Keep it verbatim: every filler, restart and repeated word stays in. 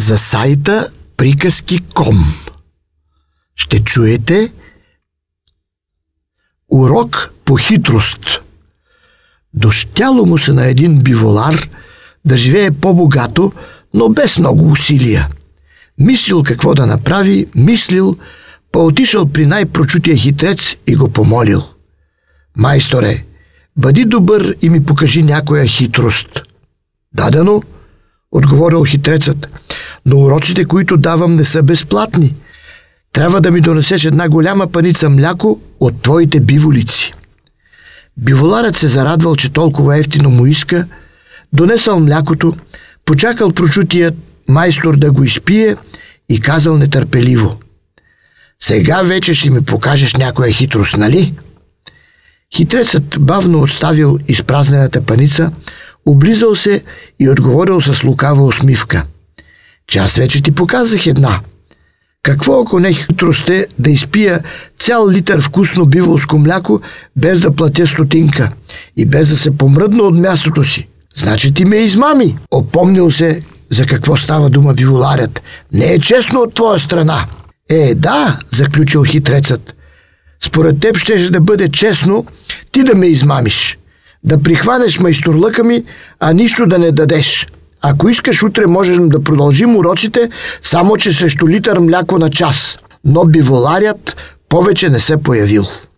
за сайта приказки точка ком. Ще чуете урок по хитрост. Дощяло му се на един биволар да живее по-богато, но без много усилия. Мислил какво да направи, мислил, па отишъл при най-прочутия хитрец и го помолил: „Майсторе, бъди добър и ми покажи някоя хитрост.“ „Дадено“, отговорил хитрецът, „но уроците, които давам, не са безплатни. Трябва да ми донесеш една голяма паница мляко от твоите биволици.“ Биволарът се зарадвал, че толкова евтино му иска, донесъл млякото, почакал прочутият майстор да го изпие и казал нетърпеливо: „Сега вече ще ми покажеш някоя хитрост, нали?“ Хитрецът бавно отставил изпразнената паница, облизал се и отговорил с лукава усмивка: „Че аз вече ти показах една. Какво ако не хитрост е да изпия цял литър вкусно биволско мляко, без да платя стотинка и без да се помръдна от мястото си? Значи ти ме измами.“ Опомнил се за какво става дума биволарят. „Не е честно от твоя страна.“ „Е, да“, заключил хитрецът, „според теб щеше да бъде честно ти да ме измамиш, да прихванеш майсторлъка ми, а нищо да не дадеш. Ако искаш, утре можем да продължим уроците, само че срещу литър мляко на час.“ Но биволарят повече не се появил.